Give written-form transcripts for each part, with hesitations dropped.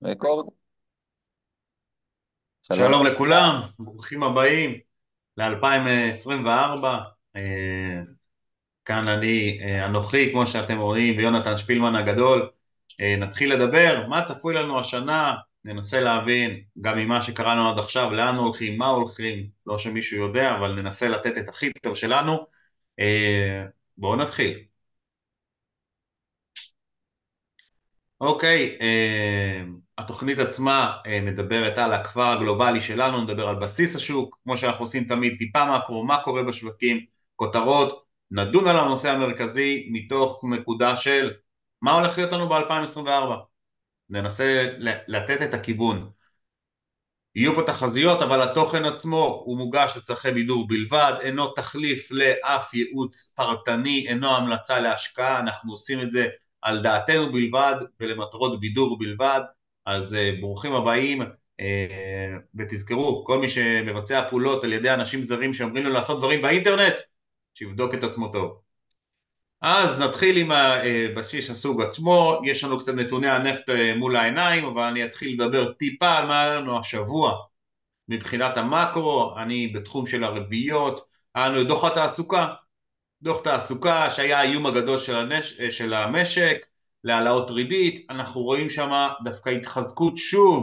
רקורד, שלום. שלום לכולם, ברוכים הבאים ל-2024. כאן אנוכי, כמו שאתם רואים, ויונתן שפילמן הגדול. נתחיל לדבר, מה צפוי לנו השנה, ננסה להבין גם ממה שקראנו עד עכשיו, לאן הולכים, מה הולכים, לא שמישהו יודע, אבל ננסה לתת את הכי טוב שלנו. בואו נתחיל. אוקיי, התוכנית עצמה מדברת על הכפר הגלובלי שלנו, נדבר על בסיס השוק, כמו שאנחנו עושים תמיד, טיפה מקרו, מה קורה בשווקים, כותרות, נדון על הנושא המרכזי מתוך נקודה של מה הולך להיות לנו ב-2024, ננסה לתת את הכיוון. יהיו פה תחזיות, אבל התוכן עצמו הוא מוגש לצרכי בידור בלבד, אינו תחליף לאף ייעוץ פרטני, אינו המלצה להשקעה, אנחנו עושים את זה על דעתנו בלבד ולמטרות בידור בלבד. אז ברוכים הבאים, ותזכרו, כל מי שמבצע פעולות על ידי אנשים זרים שאומרים לו לעשות דברים באינטרנט, שיבדוק את עצמו טוב. אז נתחיל עם הבסיס הסוג עצמו, יש לנו קצת נתוני הנפט מול העיניים, אבל אני אתחיל לדבר טיפה על מה היה לנו השבוע. מבחינת המקרו, אני בתחום של הריביות, היה לנו דוח התעסוקה, דוח תעסוקה שהיה האיום הגדול של המשק, להעלאות ריבית, אנחנו רואים שם דווקא התחזקות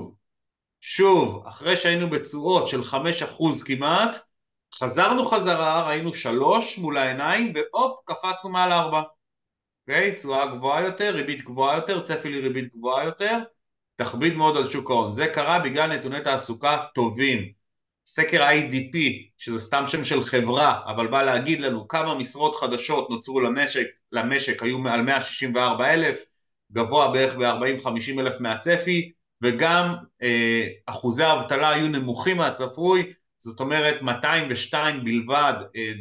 שוב, אחרי שהיינו בתשואות של 5% כמעט, חזרנו חזרה, ראינו 3 מול העיניים, והופ, קפצנו מעל 4. אוקיי? תשואה גבוהה יותר, ריבית גבוהה יותר, צפי לריבית גבוהה יותר, תכביד מאוד על שוק ההון. זה קרה בגלל נתוני תעסוקה טובים. סקר ה-IDP, שזה סתם שם של חברה, אבל בא להגיד לנו כמה משרות חדשות נוצרו למשק היו מעל 164,000, גבוה בערך ב-40-50 אלף מהצפי, וגם אחוזי האבטלה היו נמוכים מהצפוי, זאת אומרת 202 בלבד,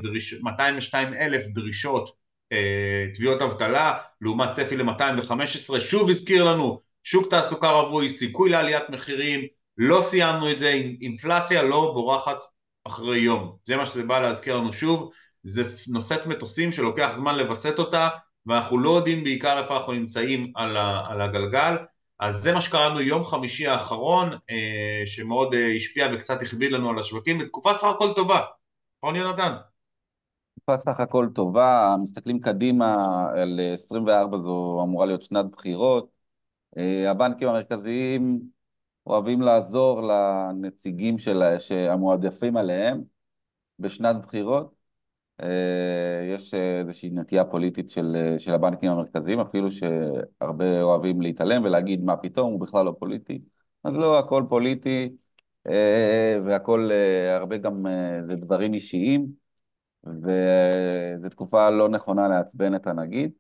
202 אלף דרישות, תביעות אבטלה, לעומת צפי ל-215, שוב הזכיר לנו, שוק תעסוקה רווי, סיכוי לעליית מחירים, לא סיימנו את זה, אינפלציה לא בורחת אחרי יום, זה מה שזה בא להזכיר לנו שוב, זה נושאת מטוסים שלוקח זמן לבסט אותה, ואנחנו לא יודעים בעיקר איפה אנחנו נמצאים על הגלגל, אז זה מה שקראנו יום חמישי האחרון, שמאוד השפיע וקצת הכביד לנו על השווקים, בתקופה סך הכל טובה, נכון יונתן? תקופה סך הכל טובה, מסתכלים קדימה על 24, זו אמורה להיות שנת בחירות. הבנקים המרכזיים אוהבים לעזור לנציגים שהמועדפים עליהם בשנת בחירות. יש איזושהי נטייה פוליטית של הבנקים המרכזיים, אפילו שהרבה אוהבים להתעלם ולהגיד מה פתאום, הוא בכלל לא פוליטי. אז לא, הכל פוליטי, והכל, הרבה גם זה דברים אישיים, וזו תקופה לא נכונה לעצבן את הנגיד,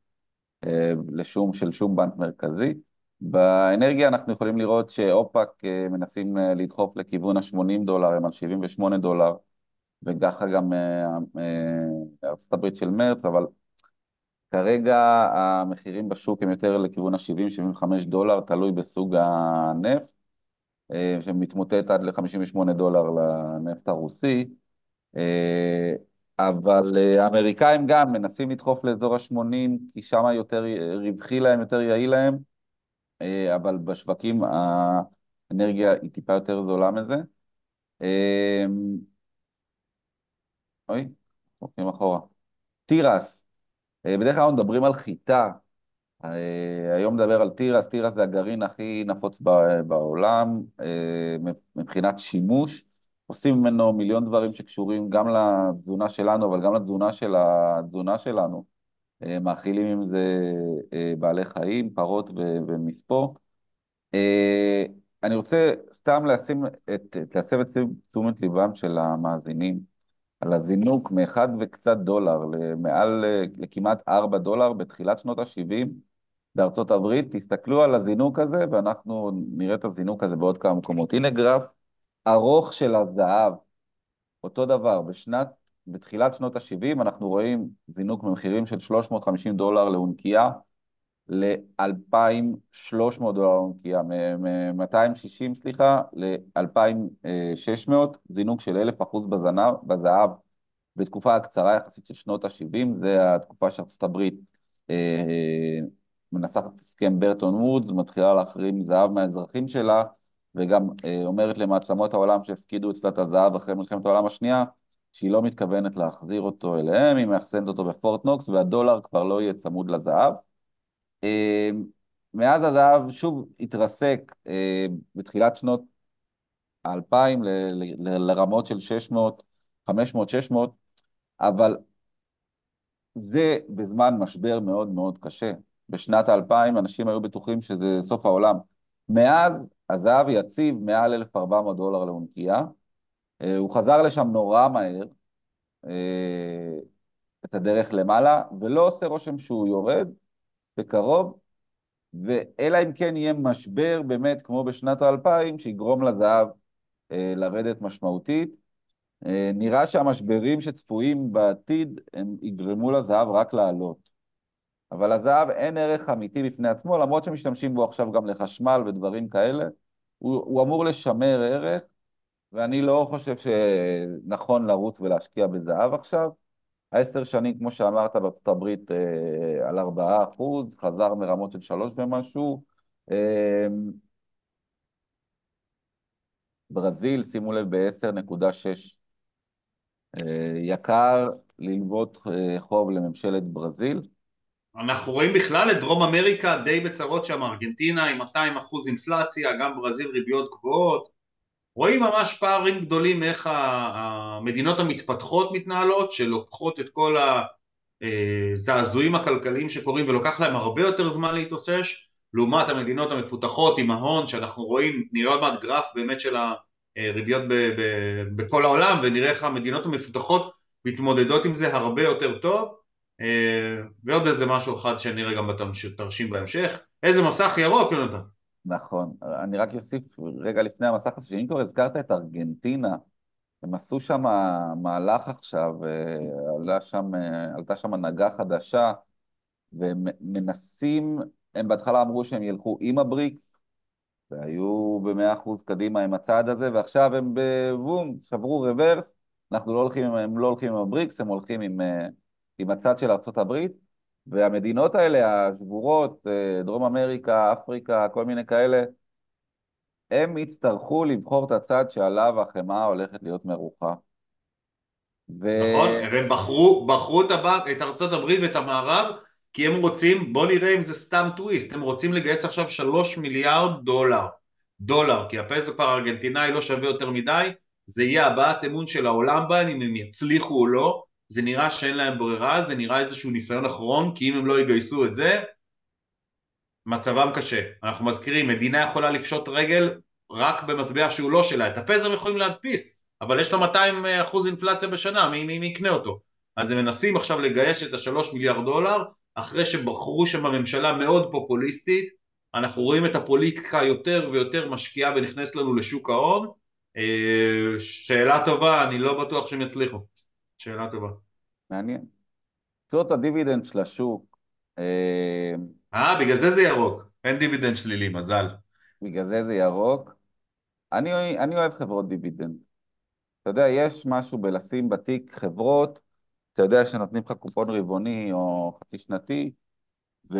של שום בנק מרכזי. באנרגיה אנחנו יכולים לראות שאופק מנסים לדחוף לכיוון ה-$80, הם על $78, וככה גם ארצות הברית של מרץ, אבל כרגע המחירים בשוק הם יותר לכיוון ה-$70-$75, תלוי בסוג הנפט, שמתמוטט עד ל-$58 לנפט הרוסי. אבל האמריקאים גם מנסים לדחוף לאזור ה-80, כי שם יותר רווחי להם, יותר יעיל להם, אבל בשווקים האנרגיה היא טיפה יותר זולה מזה. אה, אוי, הולכים אחורה. תירס, בדרך כלל אנחנו מדברים על חיטה, היום נדבר על תירס. תירס זה הגרעין הכי נפוץ בעולם, מבחינת שימוש. עושים ממנו מיליון דברים שקשורים גם לתזונה שלנו, אבל גם לתזונה של התזונה שלנו. מאכילים עם זה בעלי חיים, פרות ומספוא. אה, אני רוצה סתם להסב את תשומת ליבם של המאזינים על הזינוק מאחד וקצת דולר לכמעט $4 בתחילת שנות ה-70 בארצות הברית. תסתכלו על הזינוק הזה, ואנחנו נראה את הזינוק הזה בעוד כמה מקומות. הנה גרף ארוך של הזהב, אותו דבר, בתחילת שנות ה-70 אנחנו רואים זינוק במחירים של $350 לאונקייה, ל-$2,300 לאונקייה, מ-260, סליחה, ל-2,600, זינוק של 1,000% בזהב, בתקופה הקצרה יחסית של שנות ה-70, זה התקופה שארצות הברית מנסחת הסכם ברטון וודס, מתחילה להחרים זהב מהאזרחים שלה, וגם אומרת למעצמות העולם שהפקידו אצלה את הזהב אחרי מלחמת העולם השנייה, שהיא לא מתכוונת להחזיר אותו אליהם, היא מאחסנת אותו בפורט נוקס, והדולר כבר לא יהיה צמוד לזהב. אה, מאז הזהב שוב התרסק בתחילת שנות האלפיים לרמות של 600, 500, 600, אבל זה בזמן משבר מאוד מאוד קשה. בשנת האלפיים אנשים היו בטוחים שזה סוף העולם. מאז הזהב יציב מעל $1,400 לאונקיה, הוא חזר לשם נורא מהר, אה, את הדרך למעלה, ולא עושה רושם שהוא יורד בקרוב, ואלא אם כן יהיה משבר באמת כמו בשנת האלפיים, שיגרום לזהב לרדת משמעותית. נראה שהמשברים שצפויים בעתיד הם יגרמו לזהב רק לעלות. אבל הזהב אין ערך אמיתי בפני עצמו, למרות שמשתמשים בו עכשיו גם לחשמל ודברים כאלה. הוא אמור לשמר ערך, ואני לא חושב שנכון לרוץ ולהשקיע בזהב עכשיו. 10 שנים, כמו שאמרת, בארצות הברית על 4%, חזר מרמות של 3 ומשהו. אה, ברזיל, שימו לב, ב-10.6. יקר ללוות חוב לממשלת ברזיל. אנחנו רואים בכלל את דרום אמריקה די בצרות שם, ארגנטינה עם 200% אינפלציה, גם ברזיל ריביות גבוהות, רואים ממש פערים גדולים איך המדינות המתפתחות מתנהלות, שלוקחות את כל הזעזועים הכלכליים שקורים ולוקח להם הרבה יותר זמן להתאושש, לעומת המדינות המפותחות עם ההון, שאנחנו רואים, נראה עוד מעט גרף באמת של הריביות בכל העולם, ונראה איך המדינות המפותחות מתמודדות עם זה הרבה יותר טוב. ועוד איזה משהו אחד שנראה גם בתרשים בהמשך. איזה מסך ירוק, יונתן. נכון, אני רק אוסיף רגע לפני המסך הזה, שאם כבר הזכרת את ארגנטינה, הם עשו שם מהלך עכשיו, עלתה שם הנהגה חדשה, והם מנסים, הם בהתחלה אמרו שהם ילכו עם הבריקס, והיו ב100% קדימה עם הצעד הזה, ועכשיו הם בבום, שברו רוורס, הם לא הולכים עם הבריקס, הם הולכים עם הצד של ארצות הברית, והמדינות האלה, השבורות, דרום אמריקה, אפריקה, כל מיני כאלה, הם יצטרכו לבחור את הצד שעליו החמאה הולכת להיות מרוחה. נכון? ו... והם בחרו את ארצות הברית ואת המערב כי הם רוצים, בוא נראה אם זה סתם טוויסט, הם רוצים לגייס עכשיו 3 מיליארד דולר, כי הפסו פר ארגנטינאי לא שווה יותר מדי, זה יהיה הבעת אמון של העולם בהם אם הם יצליחו או לא, זה נראה שאין להם ברירה, זה נראה איזשהו ניסיון אחרון, כי אם הם לא יגייסו את זה, מצבם קשה. אנחנו מזכירים, מדינה יכולה לפשוט רגל רק במטבע שהוא לא שלה, את הפזר הם יכולים להדפיס, אבל יש לו 200% אינפלציה בשנה, מי יקנה אותו? אז הם מנסים עכשיו לגייס את ה3 מיליארד דולר, אחרי שבחרו שם הממשלה מאוד פופוליסטית, אנחנו רואים את הפוליטיקה יותר ויותר משקיעה ונכנס לנו לשוק ההון, שאלה טובה, אני לא בטוח שהם יצליחו, שאלה טובה. מעניין. תשואות הדיבידנד של השוק, בגלל זה ירוק, אין דיבידנד שלילי, מזל. בגלל זה ירוק. אני אוהב חברות דיבידנד. אתה יודע, יש משהו בלשים בתיק חברות, אתה יודע שנותנים לך קופון רבעוני או חצי שנתי, ו...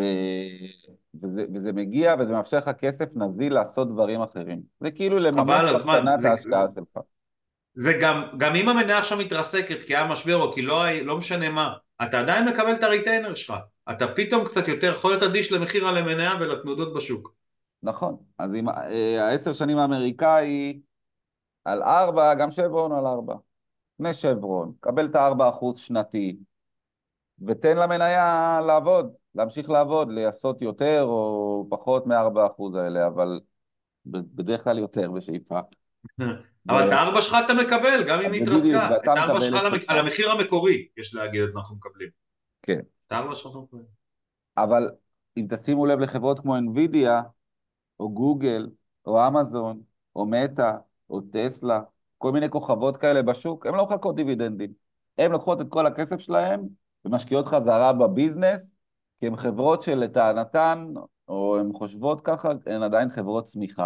וזה מגיע וזה מאפשר לך כסף נזיל לעשות דברים אחרים. זה כאילו למנף חבל הזמן, בקטנה את ההשקעה שלך. זה גם אם המניה עכשיו מתרסקת כי היה משבר או כי לא משנה מה, אתה עדיין מקבל את הריטיינר שלך, אתה פתאום קצת יותר יכול להיות אדיש למחיר על המניה ולתנודות בשוק. נכון. אז אם 10 שנים האמריקאי על 4, גם שברון על 4. קנה שברון, קבל את ה4% שנתי, ותן למניה לעבוד, להמשיך לעבוד, לעשות יותר או פחות מ4% האלה, אבל בדרך כלל יותר בשאיפה. אבל את ו- הארבע שלך אתה מקבל, גם אם אז היא בדיוק, התרסקה, ואתה את הארבע מקבל שלך את שלך. על המחיר המקורי, יש להגיד, אנחנו מקבלים. כן. את הארבע שלך אנחנו מקבלים. אבל אם תשימו לב לחברות כמו NVIDIA, או גוגל, או אמזון, או מטא, או טסלה, כל מיני כוכבות כאלה בשוק, הן לא מחלקות דיבידנדים. הן לוקחות את כל הכסף שלהן ומשקיעות חזרה בביזנס, כי הן חברות שלטענתן, או הן חושבות ככה, הן עדיין חברות צמיחה.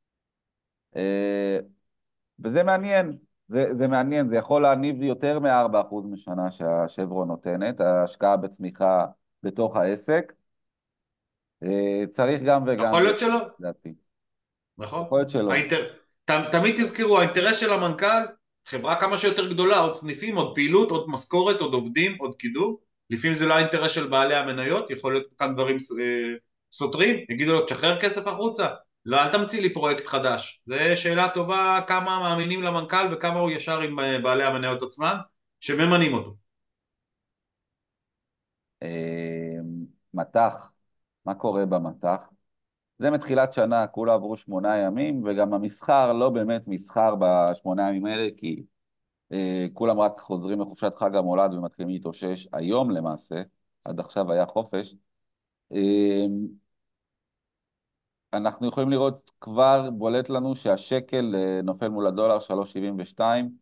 אה, וזה מעניין, זה מעניין, זה יכול להניב יותר מ4% משנה שהשברון נותנת, ההשקעה בצמיחה בתוך העסק, צריך גם וגם, יכול להיות שלא, לדעתי. נכון? יכול להיות שלא. תמיד תזכרו, האינטרס של המנכ"ל, חברה כמה שיותר גדולה, עוד סניפים, עוד פעילות, עוד משכורת, עוד עובדים, עוד קידום. לפעמים זה לא האינטרס של בעלי המניות, יכול להיות כאן דברים סותרים, יגידו לו, תשחרר כסף החוצה. לא, אל תמציא לי פרויקט חדש. זו שאלה טובה, כמה מאמינים למנכ"ל וכמה הוא ישר עם בעלי המניות עצמם, שממנים אותו. אה, מטח, מה קורה במטח? זה מתחילת שנה, כולה עברו 8 ימים, וגם המסחר לא באמת מסחר ב8 ימים האלה, כי כולם רק חוזרים לחופשת חג המולד ומתחילים להתאושש היום למעשה, עד עכשיו היה חופש. אה, אנחנו יכולים לראות, כבר בולט לנו שהשקל נופל מול הדולר 3.72,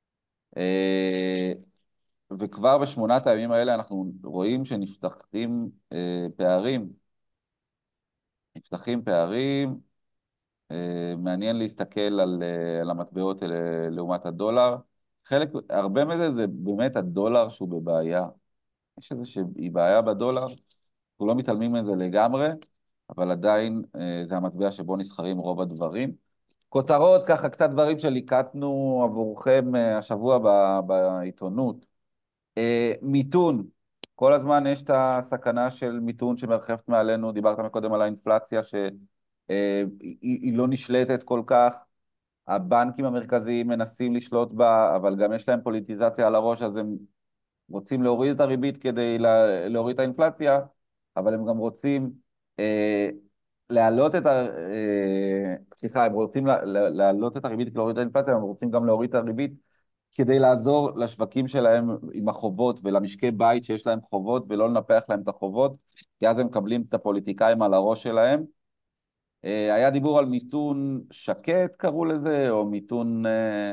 וכבר ב8 הימים האלה אנחנו רואים שנפתחים פערים, נפתחים פערים. מעניין להסתכל על המטבעות לעומת הדולר. הרבה מזה זה באמת הדולר שהוא בבעיה. יש איזושהי בעיה בדולר, אנחנו לא מתעלמים מזה לגמרי, אבל עדיין זה המטבע שבו נסחרים רוב הדברים. כותרות, ככה קצת דברים שליקטנו עבורכם השבוע בעיתונות. מיתון, כל הזמן יש את הסכנה של מיתון שמרחפת מעלינו, דיברת מקודם על האינפלציה שהיא לא נשלטת כל כך, הבנקים המרכזיים מנסים לשלוט בה, אבל גם יש להם פוליטיזציה על הראש, אז הם רוצים להוריד את הריבית כדי להוריד את האינפלציה, אבל הם גם רוצים אה, להעלות את סליחה, הם רוצים להעלות את הריבית כדי להוריד את האינפלציה, הם רוצים גם להוריד את הריבית כדי לעזור לשווקים שלהם עם החובות ולמשקי בית שיש להם חובות ולא לנפח להם את החובות, כי אז הם מקבלים את הפוליטיקאים על הראש שלהם. היה דיבור על מיתון שקט קראו לזה, או מיתון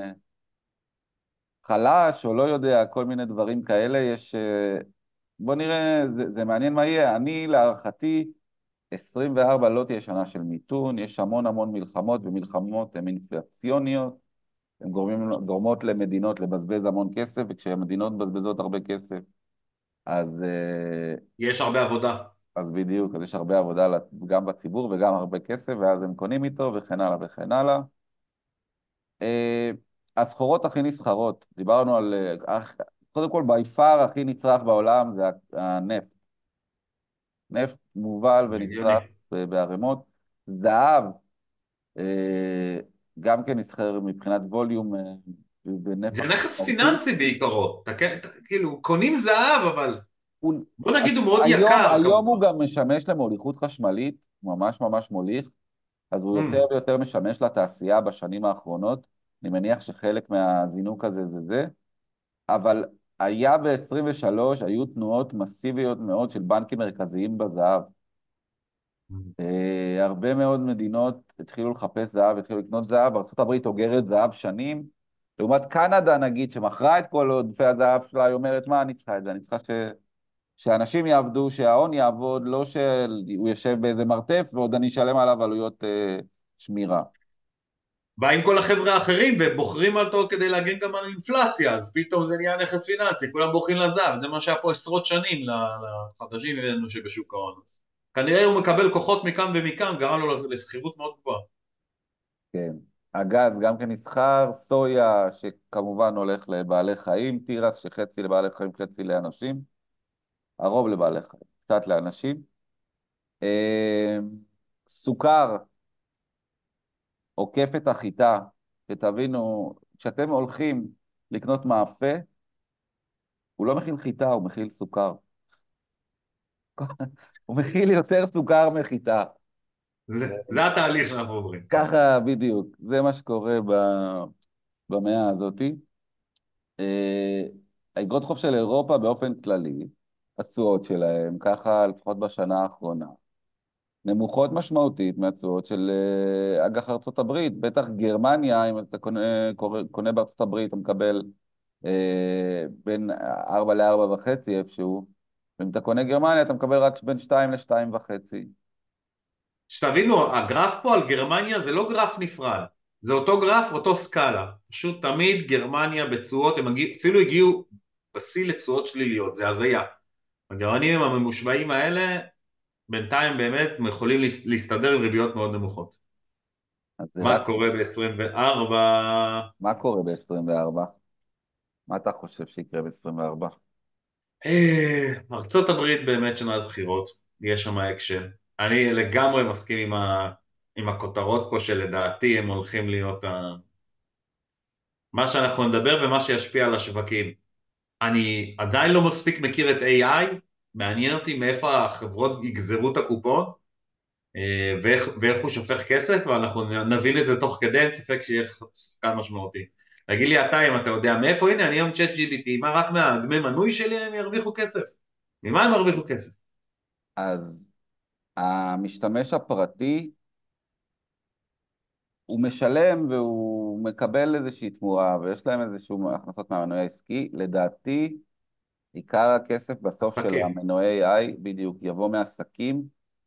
חלש, או לא יודע, כל מיני דברים כאלה. בוא נראה, זה מעניין מה יהיה. אני להערכתי, 24 לא תהיה שנה של מיתון, יש המון המון מלחמות, ומלחמות הן אינפלציוניות, הן גורמות למדינות לבזבז המון כסף, וכשהמדינות מבזבזות הרבה כסף, אז, יש הרבה עבודה. אז בדיוק, אז יש הרבה עבודה גם בציבור וגם הרבה כסף, ואז הם קונים איתו וכן הלאה וכן הלאה. אה, הסחורות הכי נסחרות, דיברנו על, קודם כל, בי פאר הכי נצרך בעולם זה הנפט. נפט מובל הגיוני. ונצרך בערימות. זהב, אה, גם כן נסחר מבחינת ווליום זה בנפח נכס משמעותי. פיננסי בעיקרו, כאילו קונים זהב אבל הוא- בוא נגיד הוא מאוד היום, יקר היום הוא כמובן. גם משמש למוליכות חשמלית, ממש ממש מוליך, אז הוא יותר Mm. ויותר משמש לתעשייה בשנים האחרונות. אני מניח שחלק מהזינוק הזה זה, אבל היה ב-23, היו תנועות מסיביות מאוד של בנקים מרכזיים בזהב. הרבה מאוד מדינות התחילו לחפש זהב, התחילו לקנות זהב, ארצות הברית אוגרת זהב שנים, לעומת קנדה נגיד, שמכרה את כל עודפי הזהב שלה, היא אומרת, מה אני צריכה את זה? אני צריכה שאנשים יעבדו, שההון יעבוד, לא שהוא יושב באיזה מרתף ועוד אני אשלם עליו עלויות שמירה. בא עם כל החבר'ה האחרים ובוחרים אותו כדי להגן גם על אינפלציה, אז פתאום זה נהיה נכס פיננסי, כולם בוחרים לזהב, זה מה שהיה פה עשרות שנים לחדשים ממנו שבשוק ההון. אז כנראה הוא מקבל כוחות מכאן ומכאן, גרם לו לסחירות מאוד גבוהה. כן. הגז גם כן נסחר, סויה שכמובן הולך לבעלי חיים, תירס שחצי לבעלי חיים, חצי לאנשים, הרוב לבעלי חיים, קצת לאנשים. אה, סוכר עוקף את החיטה, שתבינו, כשאתם הולכים לקנות מאפה, הוא לא מכיל חיטה, הוא מכיל סוכר. הוא מכיל יותר סוכר מחיטה. זה התהליך שאנחנו עוברים, כן. ככה בדיוק, זה מה שקורה במאה הזאתי. האגרות חוב של אירופה באופן כללי, התשואות שלהם, ככה לפחות בשנה האחרונה, נמוכות משמעותית מהתשואות של אג"ח ארצות הברית. בטח גרמניה, אם אתה קונה בארצות הברית, אתה מקבל בין 4 ל-4.5 איפשהו, ואם אתה קונה גרמניה, אתה מקבל רק בין 2 ל-2.5. שתבינו, הגרף פה על גרמניה זה לא גרף נפרד, זה אותו גרף, אותו סקאלה. פשוט תמיד גרמניה בתשואות, הם אפילו הגיעו בשיא לתשואות שליליות, זה הזיה. הגרמנים הממושבעים האלה בינתיים באמת יכולים להסתדר עם ריביות מאוד נמוכות. אז זה רק, מה קורה ב-24? מה קורה ב-24? מה אתה חושב שיקרה ב-24? ארצות הברית באמת שנת בחירות, יש שם אקשן. אני לגמרי מסכים עם הכותרות פה שלדעתי הם הולכים להיות מה שאנחנו נדבר ומה שישפיע על השווקים. אני עדיין לא מספיק מכיר את AI, מעניין אותי מאיפה החברות יגזרו את הקופון, ואיך הוא שופך כסף, ואנחנו נבין את זה תוך כדי, אין ספק שיהיה שחקן משמעותי. תגיד לי אתה אם אתה יודע מאיפה, הנה אני היום צ'אט GBT, מה רק מהדמי מנוי שלי הם ירוויחו כסף? ממה הם ירוויחו כסף? אז המשתמש הפרטי, הוא משלם והוא מקבל איזושהי תמורה, ויש להם איזשהו הכנסות מהמנוי העסקי. לדעתי, עיקר הכסף בסוף של עסקים. המנועי AI בדיוק יבוא מעסקים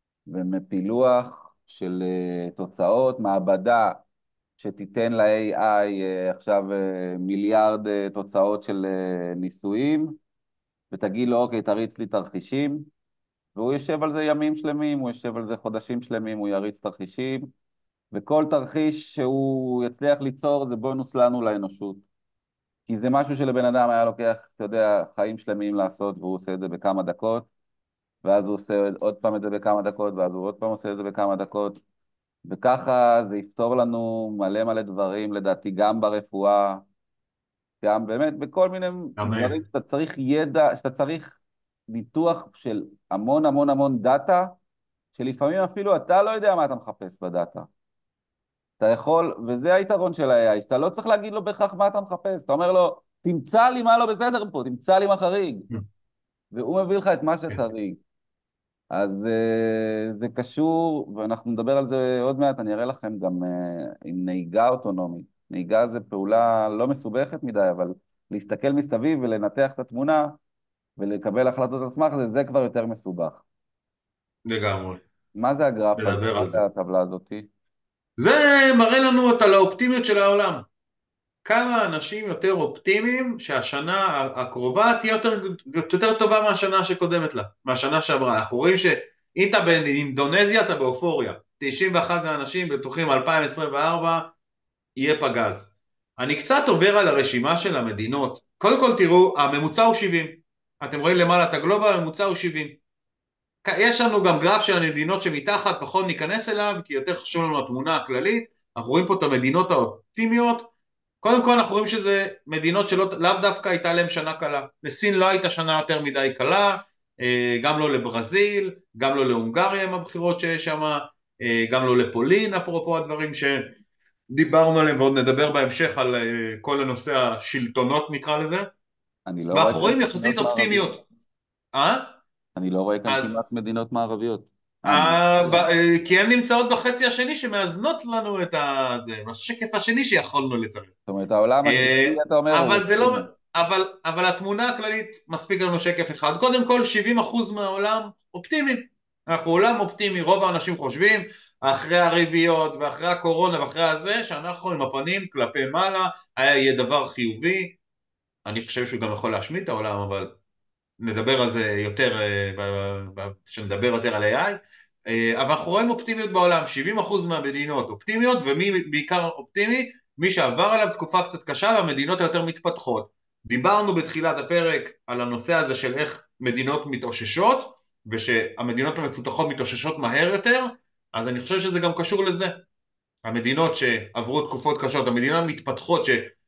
ומפילוח של תוצאות, מעבדה שתיתן ל-AI עכשיו מיליארד תוצאות של ניסויים, ותגיד לו, אוקיי, תריץ לי תרחישים, והוא יושב על זה ימים שלמים, הוא יושב על זה חודשים שלמים, הוא יריץ תרחישים, וכל תרחיש שהוא יצליח ליצור זה בונוס לנו, לאנושות. כי זה משהו שלבן אדם היה לוקח, אתה יודע, חיים שלמים לעשות, והוא עושה את זה בכמה דקות, ואז הוא עושה עוד פעם את זה בכמה דקות, ואז הוא עוד פעם עושה את זה בכמה דקות, וככה זה יפתור לנו מלא מלא דברים, לדעתי גם ברפואה, גם באמת בכל מיני אמן. דברים שאתה צריך ידע, שאתה צריך ניתוח של המון המון המון דאטה, שלפעמים אפילו אתה לא יודע מה אתה מחפש בדאטה. אתה יכול, וזה היתרון של ה-AI, שאתה לא צריך להגיד לו בהכרח מה אתה מחפש, אתה אומר לו, תמצא לי מה לא בסדר פה, תמצא לי מה חריג, והוא מביא לך את מה שחריג. אז זה קשור, ואנחנו נדבר על זה עוד מעט, אני אראה לכם גם עם נהיגה אוטונומית. נהיגה זה פעולה לא מסובכת מדי, אבל להסתכל מסביב ולנתח את התמונה ולקבל החלטות על סמך זה, זה כבר יותר מסובך. לגמרי. מה זה הגרף הזה? נדבר מה על זה. זה הטבלה הזאת? זה מראה לנו על האופטימיות של העולם. כמה אנשים יותר אופטימיים שהשנה הקרובה תהיה יותר טובה מהשנה שקודמת לה, מהשנה שעברה. אנחנו רואים שאם אתה באינדונזיה אתה באופוריה. 91 מהאנשים בטוחים 2024 יהיה פגז. אני קצת עובר על הרשימה של המדינות. קודם כל תראו, הממוצע הוא 70. אתם רואים למעלה את הגלובל, הממוצע הוא 70. יש לנו גם גרף של המדינות שמתחת, פחות ניכנס אליו, כי יותר חשוב לנו התמונה הכללית. אנחנו רואים פה את המדינות האופטימיות. קודם כל אנחנו רואים שזה מדינות שלאו דווקא הייתה להם שנה קלה. לסין לא הייתה שנה יותר מדי קלה, גם לא לברזיל, גם לא להונגריה עם הבחירות שיש שם, גם לא לפולין, אפרופו הדברים שדיברנו עליהם, ועוד נדבר בהמשך על כל הנושא השלטונות נקרא לזה, אני לא רואה ואנחנו כאן רואים יחסית מדינות מערביות. אופטימיות. אה? אני לא רואה כאן אז כמעט מדינות מערביות. אני... כי הן נמצאות בחצי השני שמאזנות לנו את זה, השקף השני שיכולנו לצרף. זאת אומרת, העולם השלישי, אתה אומר, הוא אבל זה לא, אופטימי. אבל התמונה הכללית מספיק לנו שקף אחד. קודם כל 70% מהעולם אופטימי. אנחנו עולם אופטימי, רוב האנשים חושבים אחרי הריביות ואחרי הקורונה ואחרי הזה שאנחנו עם הפנים כלפי מעלה, יהיה דבר חיובי. אני חושב שהוא גם יכול להשמיד את העולם, אבל נדבר על זה יותר, כשנדבר יותר על AI. אבל אנחנו רואים אופטימיות בעולם, 70% מהמדינות אופטימיות, ומי בעיקר אופטימי? מי שעבר עליו תקופה קצת קשה והמדינות היותר מתפתחות. דיברנו בתחילת הפרק על הנושא הזה של איך מדינות מתאוששות, ושהמדינות המפותחות מתאוששות מהר יותר, אז אני חושב שזה גם קשור לזה. המדינות שעברו תקופות קשות, המדינות המתפתחות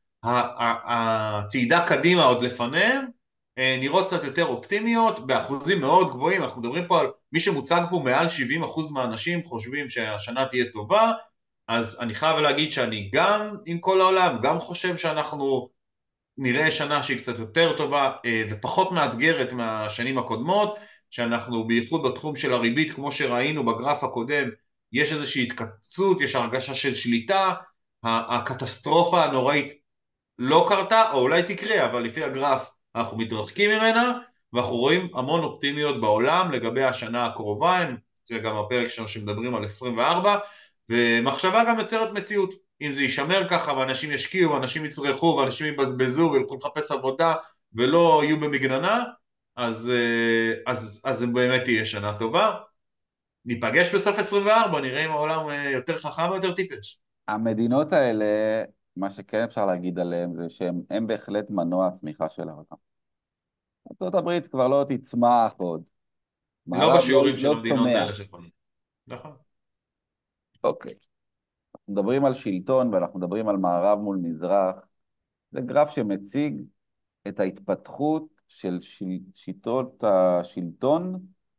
שהצעידה קדימה עוד לפניהן, נראות קצת יותר אופטימיות, באחוזים מאוד גבוהים. אנחנו מדברים פה על מי שמוצג פה, מעל 70% מהאנשים חושבים שהשנה תהיה טובה, אז אני חייב להגיד שאני גם עם כל העולם, גם חושב שאנחנו נראה שנה שהיא קצת יותר טובה ופחות מאתגרת מהשנים הקודמות, שאנחנו בייחוד בתחום של הריבית, כמו שראינו בגרף הקודם, יש איזושהי התקצות, יש הרגשה של שליטה, הקטסטרופה הנוראית לא קרתה, או אולי תקרה, אבל לפי הגרף אנחנו מתרחקים ממנה, ואנחנו רואים המון אופטימיות בעולם לגבי השנה הקרובה, זה גם הפרק שלנו שמדברים על 24, ומחשבה גם יוצרת מציאות. אם זה יישמר ככה, ואנשים ישקיעו, ואנשים יצרכו, ואנשים יבזבזו, וילכו לחפש עבודה, ולא יהיו במגננה, אז זה באמת תהיה שנה טובה. ניפגש בסוף 24, נראה אם העולם יותר חכם או יותר טיפש. המדינות האלה, מה שכן אפשר להגיד עליהן זה שהן בהחלט מנוע הצמיחה של העולם. ארצות הברית כבר לא תצמח עוד, לא מערב בשיעורים של לא המדינות צומח. האלה שפונים. נכון. אוקיי, אנחנו מדברים על שלטון ואנחנו מדברים על מערב מול מזרח. זה גרף שמציג את ההתפתחות של שיטות השלטון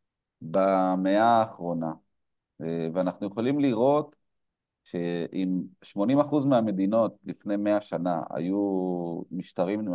במאה האחרונה. ואנחנו יכולים לראות שאם 80% מהמדינות לפני 100 שנה היו משטרים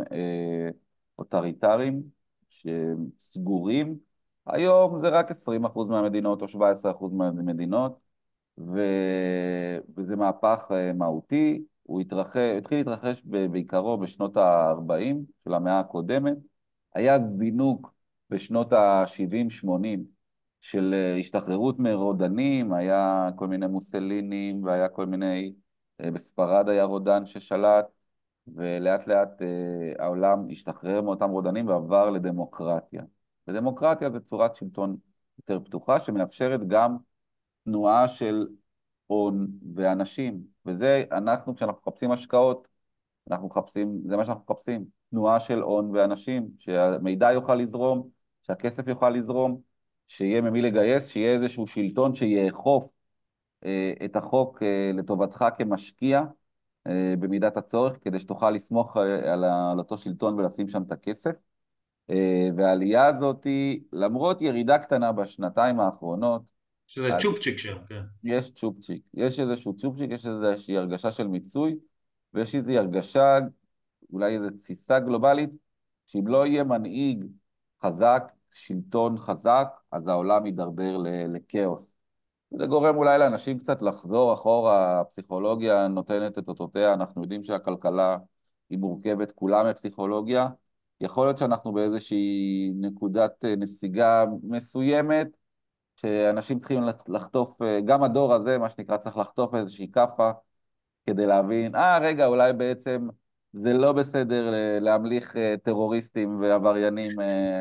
אוטוריטריים סגורים, היום זה רק 20% מהמדינות או 17% מהמדינות, ו... וזה מהפך מהותי. התחיל להתרחש בעיקרו בשנות ה-40 של המאה הקודמת. היה זינוק בשנות ה-70-80 של השתחררות מרודנים, היה כל מיני מוסלינים והיה כל מיני, בספרד היה רודן ששלט, ולאט לאט העולם השתחרר מאותם רודנים ועבר לדמוקרטיה. ודמוקרטיה זה צורת שלטון יותר פתוחה שמאפשרת גם תנועה של הון ואנשים, וזה אנחנו כשאנחנו מחפשים השקעות, אנחנו מחפשים, זה מה שאנחנו מחפשים, תנועה של הון ואנשים, שהמידע יוכל לזרום, שהכסף יוכל לזרום, שיהיה ממי לגייס, שיהיה איזשהו שלטון שיאכוף את החוק לטובתך כמשקיע במידת הצורך, כדי שתוכל לסמוך על אותו שלטון ולשים שם את הכסף. והעלייה הזאת, למרות ירידה קטנה בשנתיים האחרונות, שזה אז צ'ופצ'יק שם, כן. יש צ'ופצ'יק, יש איזשהו צ'ופצ'יק, יש איזושהי הרגשה של מיצוי, ויש איזושהי הרגשה, אולי איזו תסיסה גלובלית, שאם לא יהיה מנהיג חזק, שלטון חזק, אז העולם יידרדר לכאוס. זה גורם אולי לאנשים קצת לחזור אחורה, הפסיכולוגיה נותנת את אותותיה, אנחנו יודעים שהכלכלה היא מורכבת כולה מפסיכולוגיה, יכול להיות שאנחנו באיזושהי נקודת נסיגה מסוימת, שאנשים צריכים לחטוף, גם הדור הזה, מה שנקרא, צריך לחטוף איזושהי כאפה, כדי להבין, רגע, אולי בעצם זה לא בסדר להמליך טרוריסטים ועבריינים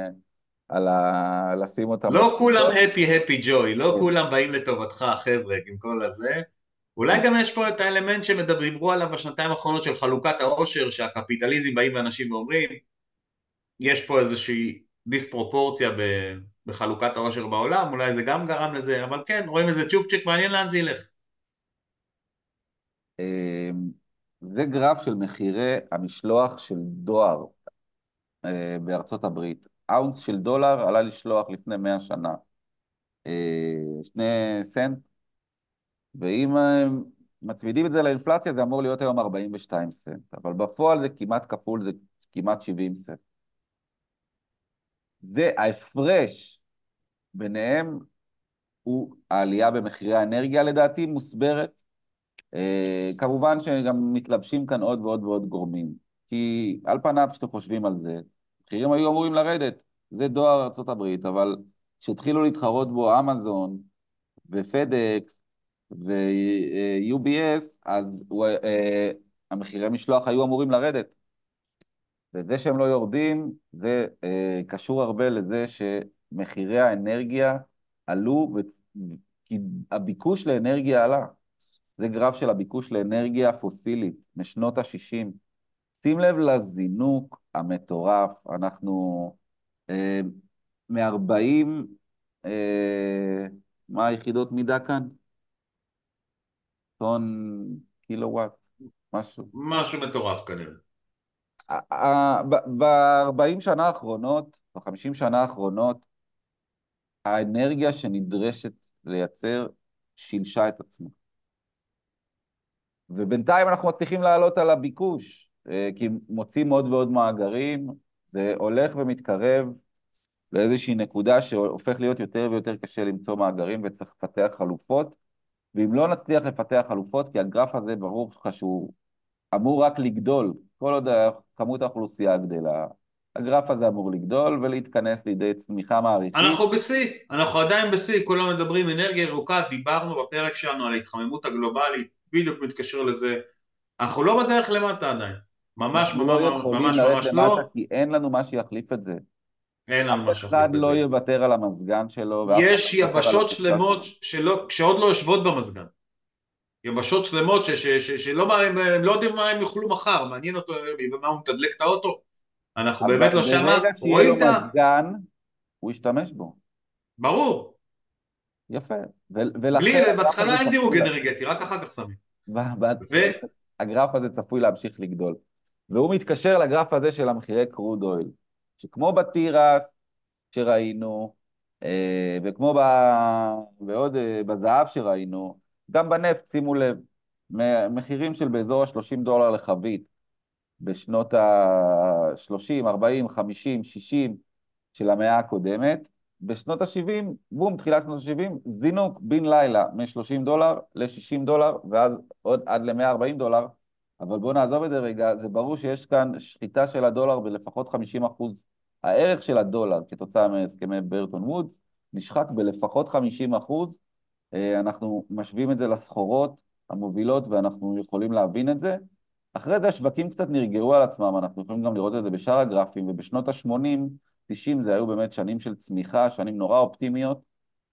לשים אותם לא כולם בשלטון. הפי ג'וי, לא כולם באים לטובתך, חבר'ה, עם כל הזה. אולי גם יש פה את האלמנט שדיברו עליו בשנתיים האחרונות של חלוקת העושר, שהקפיטליזם באים לאנשים ואומרים, יש פה איזושהי דיספרופורציה בחלוקת העושר בעולם, אולי זה גם גרם לזה, אבל כן, רואים איזה צ'ופצ'יק, מעניין לאן זה ילך. זה גרף של מחירי המשלוח של דואר בארצות הברית. אאונס של דולר עלה לשלוח לפני 100 שנה 2 סנט, ואם מצמידים את זה לאינפלציה זה אמור להיות היום 42 סנט, אבל בפועל זה כמעט כפול, זה כמעט 70 סנט. זה ההפרש ביניהם הוא העלייה במחירי האנרגיה לדעתי מוסברת. כמובן שגם מתלבשים כאן עוד ועוד ועוד גורמים, כי על פניו כשאתם חושבים על זה, מחירים היו אמורים לרדת, זה דואר ארצות הברית, אבל כשהתחילו להתחרות בו אמזון ופדקס ו-UBS, אז המחירי משלוח היו אמורים לרדת. וזה שהם לא יורדים, זה קשור הרבה לזה שמחירי האנרגיה עלו, כי הביקוש לאנרגיה עלה. זה גרף של הביקוש לאנרגיה פוסילית משנות ה-60. שים לב לזינוק המטורף, אנחנו מ-40, מה היחידות מידה כאן? טון קילוואט, משהו. משהו מטורף כנראה. ב-40 שנה האחרונות, ב-50 שנה האחרונות, האנרגיה שנדרשת לייצר שילשה את עצמה. ובינתיים אנחנו מצליחים לעלות על הביקוש, כי מוצאים עוד ועוד מאגרים, זה הולך ומתקרב לאיזושהי נקודה שהופך להיות יותר ויותר קשה למצוא מאגרים וצריך לפתח חלופות, ואם לא נצליח לפתח חלופות, כי הגרף הזה ברור לך שהוא אמור רק לגדול, כל עוד כמות האוכלוסייה גדלה, הגרף הזה אמור לגדול ולהתכנס לידי צמיחה מעריכית. אנחנו בשיא, אנחנו עדיין בשיא, כולם מדברים אנרגיה ירוקה, דיברנו בפרק שלנו על ההתחממות הגלובלית, בדיוק מתקשר לזה, אנחנו לא בדרך למטה עדיין, ממש אנחנו ממש לא יכולים ממש לרדת ממש למטה לא, כי אין לנו מה שיחליף את זה. אין אף לנו מה אחד שיחליף את לא זה. יוותר על המזגן שלו, ואף אחד יש לא יוותר על יבשות החולצה שלמות שלו. שעוד לא יושבות במזגן. יבשות שלמות שלא הם לא יודעים מה הם יאכלו מחר, מעניין אותו במה הוא מתדלק את האוטו. אנחנו אבל באמת לא שמה, ברגע שיהיה לו רואים את ה... מזגן, הוא ישתמש בו. ברור. יפה. ולכן הגרף הזה בהתחלה אין צפוי, דירוג אנרגטי, רק אחר כך שמים. ו... הגרף הזה צפוי להמשיך לגדול. והוא מתקשר לגרף הזה של המחירי קרוד אויל, שכמו בתירס שראינו, וכמו ועוד בזהב שראינו, גם בנפט, שימו לב, מחירים של באזור ה-$30 לחבית בשנות ה-30, 40, 50, 60 של המאה הקודמת. בשנות ה-70, בום, תחילת שנות ה-70, זינוק בן לילה מ-$30 ל-$60, ואז עוד עד ל-$140. אבל בואו נעזוב את זה רגע, זה ברור שיש כאן שחיטה של הדולר בלפחות 50%. הערך של הדולר כתוצאה מהסכמי ברטון וודס נשחק בלפחות 50%. אנחנו משווים את זה לסחורות המובילות ואנחנו יכולים להבין את זה. אחרי זה השווקים קצת נרגעו על עצמם, אנחנו יכולים גם לראות את זה בשאר הגרפים, ובשנות ה-80, 90 זה היו באמת שנים של צמיחה, שנים נורא אופטימיות,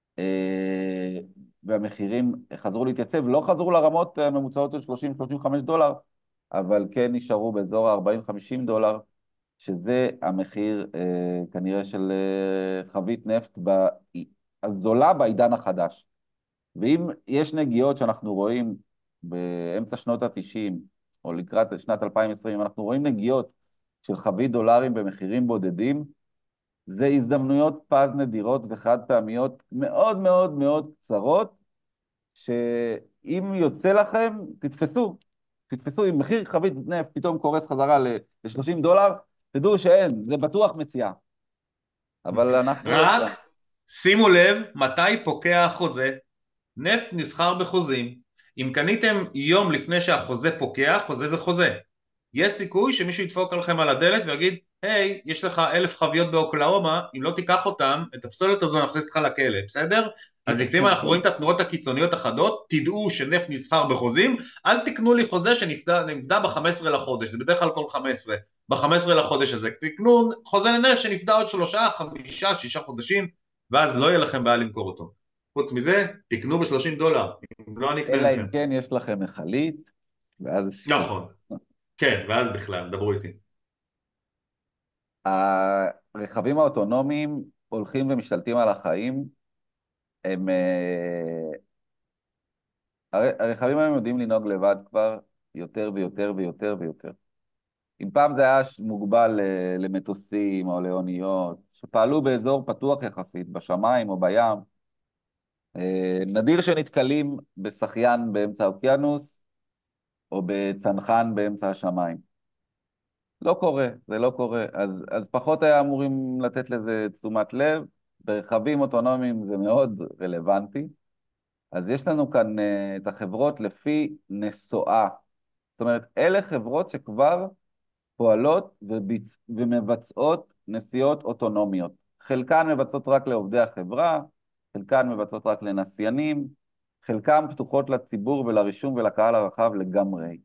והמחירים חזרו להתייצב, לא חזרו לרמות הממוצעות של 30-35 דולר, אבל כן נשארו באזור ה-40-50 דולר, שזה המחיר כנראה של חבית נפט הזולה בעידן החדש. ואם יש נגיעות שאנחנו רואים באמצע שנות ה-90, או לקראת שנת 2020, אנחנו רואים נגיעות של חבית דולרים במחירים בודדים, זה הזדמנויות פז נדירות וחד פעמיות מאוד מאוד מאוד קצרות, שאם יוצא לכם, תתפסו. תתפסו, אם מחיר חבית נפט פתאום קורס חזרה ל-$30, תדעו שאין, זה בטוח מציאה. אבל אנחנו לא שם. רק שימו לב מתי פוקע החוזה. נפט נסחר בחוזים. אם קניתם יום לפני שהחוזה פוקע, חוזה זה חוזה. יש סיכוי שמישהו ידפוק עליכם על הדלת ויגיד, היי, יש לך 1,000 חביות באוקלאומה, אם לא תיקח אותם, את הפסולת הזו נכניס אותך לכלא, בסדר? אז לפעמים אנחנו רואים את התנועות הקיצוניות החדות, תדעו שנפט נסחר בחוזים, אל תקנו לי חוזה שנפדה ב-15 לחודש, זה בדרך כלל כל 15, ב-15 לחודש הזה, תקנו חוזה לנפט שנפדה עוד 3, 5, 6 חודשים, ואז לא יהיה לכם בעיה למכור אותו. חוץ מזה, תקנו ב-30 דולר, אם לא אני אקנה אלא אם מכם. כן יש לכם מכלית, ואז זה סיפור. נכון, כן, ואז בכלל, דברו איתי. הרכבים האוטונומיים הולכים ומשתלטים על החיים. הם, הרכבים היום יודעים לנהוג לבד כבר יותר ויותר ויותר ויותר. אם פעם זה היה מוגבל למטוסים או לאוניות, שפעלו באזור פתוח יחסית, בשמיים או בים, נדיר שנתקלים בשחיין באמצע האוקיינוס או בצנחן באמצע השמיים. לא קורה, זה לא קורה. אז פחות היה אמורים לתת לזה תשומת לב. ברכבים אוטונומיים זה מאוד רלוונטי. אז יש לנו כאן את החברות לפי נסועה. זאת אומרת, אלה חברות שכבר פועלות ומבצעות נסיעות אוטונומיות. חלקן מבצעות רק לעובדי החברה, חלקן מבצעות רק לנסיינים, חלקן פתוחות לציבור ולרישום ולקהל הרחב לגמרי.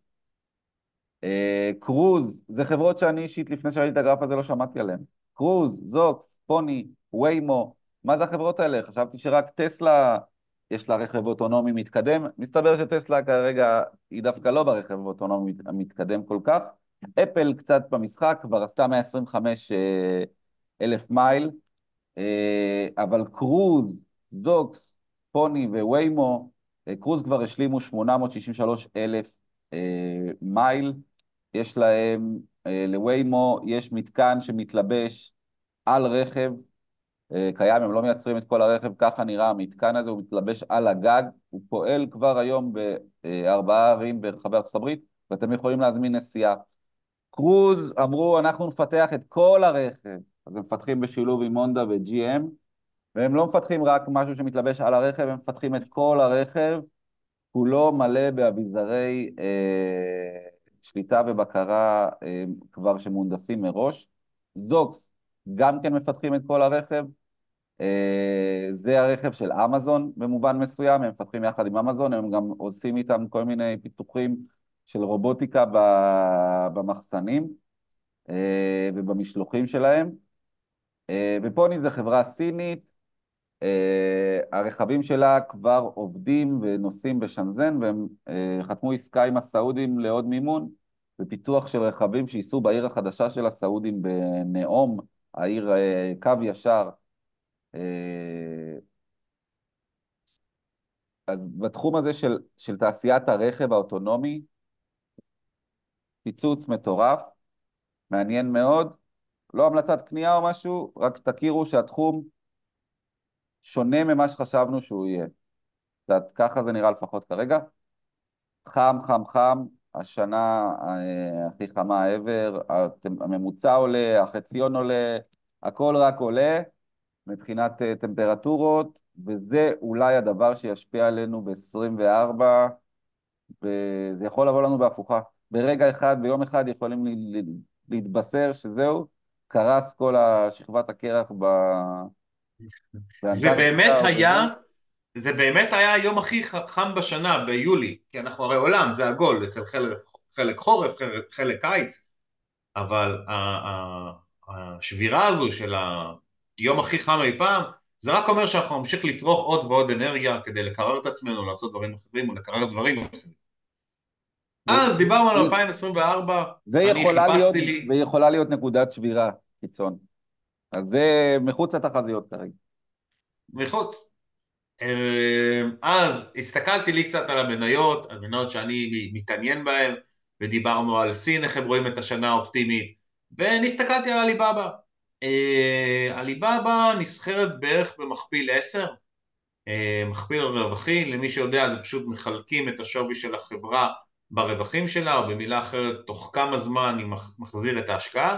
קרוז, זה חברות שאני אישית לפני שראיתי את הגרף הזה לא שמעתי עליהן. קרוז, זוקס, פוני, ויימו, מה זה החברות האלה? חשבתי שרק טסלה יש לה רכב אוטונומי מתקדם, מסתבר שטסלה כרגע היא דווקא לא ברכב אוטונומי המתקדם כל כך. אפל קצת במשחק, כבר עשתה 125 אלף מייל, אבל קרוז, זוקס, פוני וויימו, קרוז כבר השלימו 863 אלף מייל. יש להם, לוויימו יש מתקן שמתלבש על רכב קיים, הם לא מייצרים את כל הרכב, ככה נראה המתקן הזה, הוא מתלבש על הגג, הוא פועל כבר היום בארבעה ערים ברחבי ארצות הברית, ואתם יכולים להזמין נסיעה. קרוז אמרו, אנחנו נפתח את כל הרכב, אז הם מפתחים בשילוב עם הונדה ו-GM, והם לא מפתחים רק משהו שמתלבש על הרכב, הם מפתחים את כל הרכב, כולו מלא באביזרי שליטה ובקרה כבר שמונדסים מראש. זוקס גם כן מפתחים את כל הרכב, זה הרכב של אמזון במובן מסוים, הם מפתחים יחד עם אמזון, הם גם עושים איתם כל מיני פיתוחים של רובוטיקה במחסנים ובמשלוחים שלהם. ופוני זה חברה סינית, הרכבים שלה כבר עובדים ונוסעים בשנזן, והם חתמו עסקה עם הסעודים לעוד מימון, בפיתוח של רכבים שייסעו בעיר החדשה של הסעודים בנאום, העיר קו ישר. אה, אז בתחום הזה של תעשיית הרכב האוטונומי, פיצוץ מטורף, מעניין מאוד, לא המלצת קנייה או משהו, רק תכירו שהתחום שונה ממה שחשבנו שהוא יהיה. קצת ככה זה נראה לפחות כרגע. חם, חם, חם, השנה הכי חמה ever, הממוצע עולה, החציון עולה, הכל רק עולה מבחינת טמפרטורות, וזה אולי הדבר שישפיע עלינו ב-24, וזה יכול לבוא לנו בהפוכה. ברגע אחד, ביום אחד יכולים להתבשר שזהו, קרס כל שכבת הקרח זה באמת באנטרקטיקה או בזה. היה, זה באמת היה היום הכי חם בשנה, ביולי, כי אנחנו הרי עולם, זה עגול, אצל חלק חורף, חלק קיץ, אבל השבירה הזו של היום הכי חם אי פעם, זה רק אומר שאנחנו נמשיך לצרוך עוד ועוד אנרגיה כדי לקרר את עצמנו, לעשות דברים אחרים או לקרר דברים אחרים. אז דיברנו על 2024, אני חיפשתי לי, ויכולה להיות נקודת שבירה קיצון. אז זה מחוץ לתחזיות כרגע. מחוץ. אז הסתכלתי לי קצת על המניות, על מניות שאני מתעניין בהן, ודיברנו על סין, איך הם רואים את השנה האופטימית, ונסתכלתי על עליבאבא. עליבאבא נסחרת בערך במכפיל 10, מכפיל רווחי, למי שיודע זה פשוט מחלקים את השווי של החברה ברווחים שלה, או במילה אחרת תוך כמה זמן היא מחזיר את ההשקעה.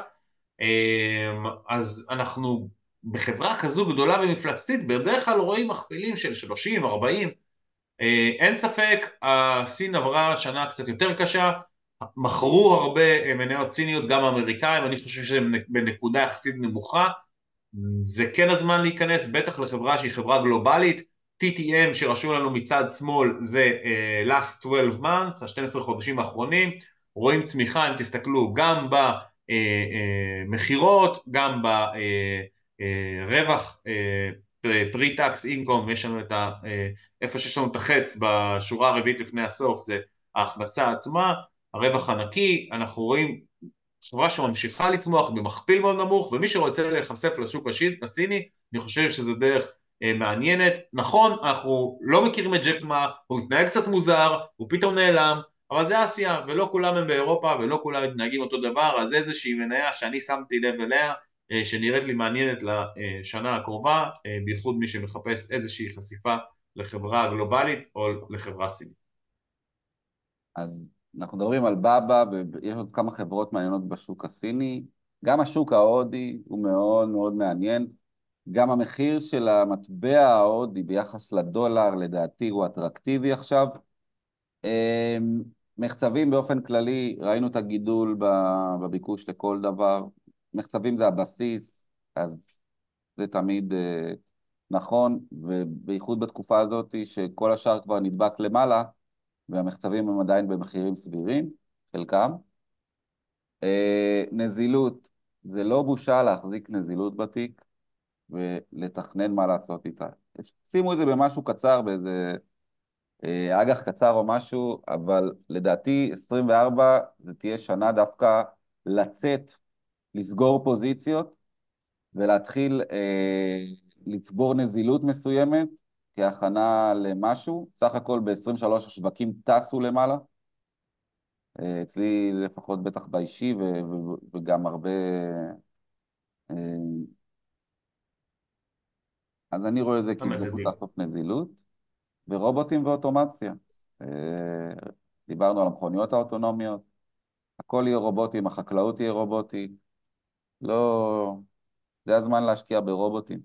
אז אנחנו בחברה כזו גדולה ומפלצתית בדרך כלל רואים מכפילים של 30, 40, אין ספק, הסין עברה שנה קצת יותר קשה, מכרו הרבה מניות סיניות, גם האמריקאים, אני חושב שהם בנקודה יחסית נמוכה, זה כן הזמן להיכנס, בטח לחברה שהיא חברה גלובלית, TTM שרשום לנו מצד שמאל זה last 12 months, ה-12 חודשים האחרונים, רואים צמיחה אם תסתכלו גם במחירות, גם ברווח פרי-טקס אינקום, יש לנו את איפה שיש לנו את החץ בשורה הרביעית לפני הסוף, זה ההכנסה עצמה, הרווח הנקי, אנחנו רואים חברה שממשיכה לצמוח במכפיל מאוד נמוך, ומי שרוצה להיחשף לשוק הסיני, אני חושב שזו דרך מעניינת. נכון, אנחנו לא מכירים את ג'ק מה, הוא מתנהג קצת מוזר, הוא פתאום נעלם, אבל זה אסיה, ולא כולם הם באירופה, ולא כולם מתנהגים אותו דבר, אז איזושהי מניה שאני שמתי לב אליה, שנראית לי מעניינת לשנה הקרובה, בייחוד מי שמחפש איזושהי חשיפה לחברה גלובלית או לחברה סינית. אז אנחנו מדברים על בבא, ויש עוד כמה חברות מעניינות בשוק הסיני. גם השוק ההודי הוא מאוד מאוד מעניין. גם המחיר של המטבע ההודי ביחס לדולר, לדעתי, הוא אטרקטיבי עכשיו. מחצבים באופן כללי, ראינו את הגידול בביקוש לכל דבר. מחצבים זה הבסיס, אז זה תמיד נכון, ובייחוד בתקופה הזאת שכל השאר כבר נדבק למעלה, והמחצבים הם עדיין במחירים סבירים, חלקם. נזילות, זה לא בושה להחזיק נזילות בתיק ולתכנן מה לעשות איתה. שימו את זה במשהו קצר, באיזה אג"ח קצר או משהו, אבל לדעתי 24 זה תהיה שנה דווקא לצאת, לסגור פוזיציות ולהתחיל לצבור נזילות מסוימת כהכנה למשהו. סך הכל ב-23 השווקים טסו למעלה, אצלי לפחות בטח באישי וגם הרבה, אה, אז אני רואה את זה כהזדמנות המדדים. לעשות נזילות, ורובוטים ואוטומציה. אה, דיברנו על המכוניות האוטונומיות, הכל יהיה רובוטים, החקלאות תהיה רובוטית, לא, זה הזמן להשקיע ברובוטים.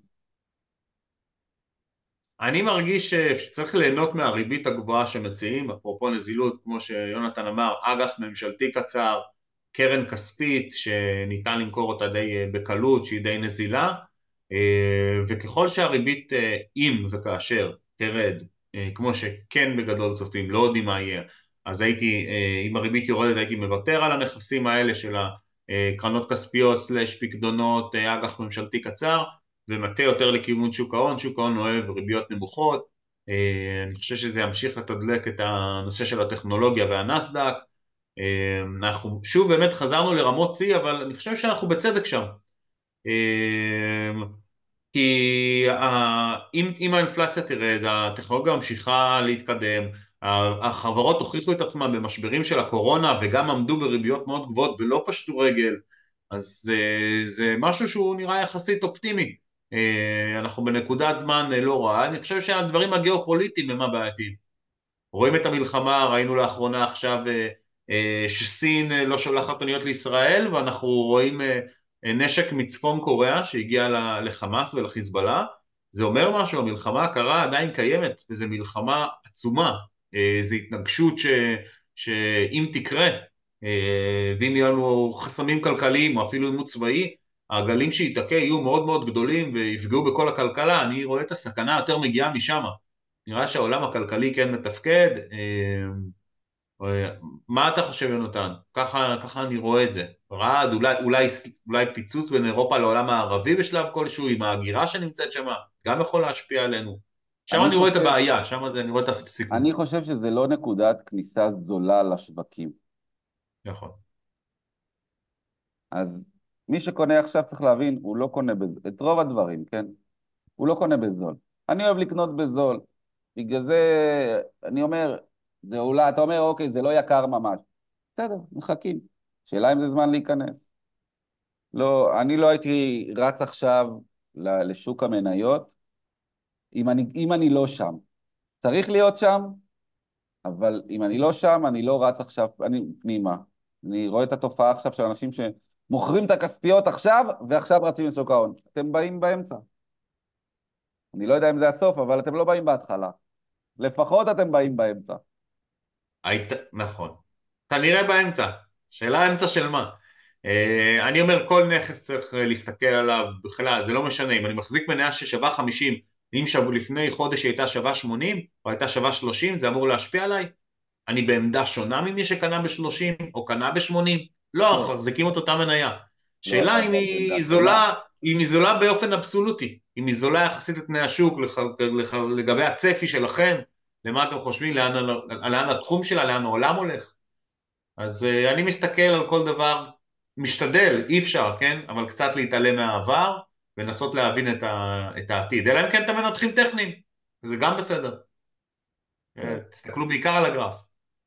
אני מרגיש שצריך ליהנות מהריבית הגבוהה שמציעים, אפרופו נזילות, כמו שיונתן אמר, אג"ח ממשלתי קצר, קרן כספית שניתן למכור אותה די בקלות, שהיא די נזילה, וככל שהריבית, אם וכאשר תרד, כמו שכן בגדול צופים, לא יודעים מה יהיה, אז הייתי, אם הריבית יורדת הייתי מוותר על הנכסים האלה של קרנות כספיות סלש פקדונות, אג"ח ממשלתי קצר, ומטה יותר לכיוון שוק ההון. שוק ההון אוהב ריביות נמוכות, אני חושב שזה ימשיך לתדלק את הנושא של הטכנולוגיה והנסדק. אנחנו שוב באמת חזרנו לרמות שיא, אבל אני חושב שאנחנו בצדק שם. כי אם האינפלציה תרד, הטכנולוגיה ממשיכה להתקדם, החברות הוכיחו את עצמן במשברים של הקורונה וגם עמדו בריביות מאוד גבוהות ולא פשטו רגל, אז זה משהו שהוא נראה יחסית אופטימי. אנחנו בנקודת זמן לא רעה. אני חושב שהדברים הגיאופוליטיים הם הבעייתיים. רואים את המלחמה, ראינו לאחרונה עכשיו שסין לא שולחת אוניות לישראל, ואנחנו רואים נשק מצפון קוריאה שהגיע לחמאס ולחיזבאללה. זה אומר משהו, המלחמה הקרה עדיין קיימת, וזו מלחמה עצומה. זו התנגשות שאם תקרה, ואם יהיו לנו חסמים כלכליים או אפילו עימות צבאי, הגלים שייתקע יהיו מאוד מאוד גדולים ויפגעו בכל הכלכלה. אני רואה את הסכנה יותר מגיעה משם. נראה שהעולם הכלכלי כן מתפקד. מה אתה חושב, יונתן? ככה אני רואה את זה. רעד, אולי פיצוץ בין אירופה לעולם הערבי בשלב כלשהו, עם ההגירה שנמצאת שם, גם יכול להשפיע עלינו. שם אני אני רואה את חושב, הבעיה, שם אני רואה את הסיכון. אני חושב שזה לא נקודת כניסה זולה לשווקים. נכון. אז מי שקונה עכשיו צריך להבין, הוא לא קונה את רוב הדברים, כן? הוא לא קונה בזול. אני אוהב לקנות בזול. בגלל זה אני אומר, זה אולי, אתה אומר, אוקיי, זה לא יקר ממש. בסדר, מחכים. שאלה אם זה זמן להיכנס. לא, אני לא הייתי רץ עכשיו לשוק המניות, אם אני לא שם. צריך להיות שם, אבל אם אני לא שם, אני לא רץ עכשיו, אני פנימה. אני רואה את התופעה עכשיו של אנשים שמוכרים את הכספיות עכשיו, ועכשיו רצים לשוק ההון. אתם באים באמצע. אני לא יודע אם זה הסוף, אבל אתם לא באים בהתחלה. לפחות אתם באים באמצע. נכון. כנראה באמצע. שאלה האמצע של מה? אני אומר, כל נכס צריך להסתכל עליו בכלל, זה לא משנה, אם אני מחזיק מניה ששווה 50, אם לפני חודש היא הייתה שווה 80, או הייתה שווה 30, זה אמור להשפיע עליי? אני בעמדה שונה ממי שקנה ב-30 או קנה ב-80? לא, אנחנו לא, מחזיקים את אותה מניה. לא, שאלה אתה אם בעמדה היא שונה. זולה, אם היא זולה באופן אבסולוטי, אם היא זולה יחסית לתנאי השוק, לגבי הצפי שלכם, למה אתם חושבים, לאן התחום שלה, לאן העולם הולך. אז אני מסתכל על כל דבר, משתדל, אי אפשר, כן? אבל קצת להתעלם מהעבר, ולנסות להבין את העתיד. אלא אם כן אתם מנתחים טכניים, זה גם בסדר. כן. תסתכלו בעיקר על הגרף.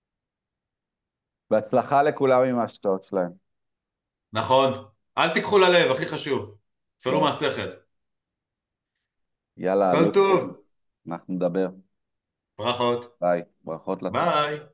בהצלחה לכולם עם ההשקעות שלהם. נכון, אל תיקחו ללב, הכי חשוב. תפעלו כן. מהשכל. יאללה, כל אלוף, טוב, אנחנו נדבר. ברכות, ביי, ברכות לכם. ביי.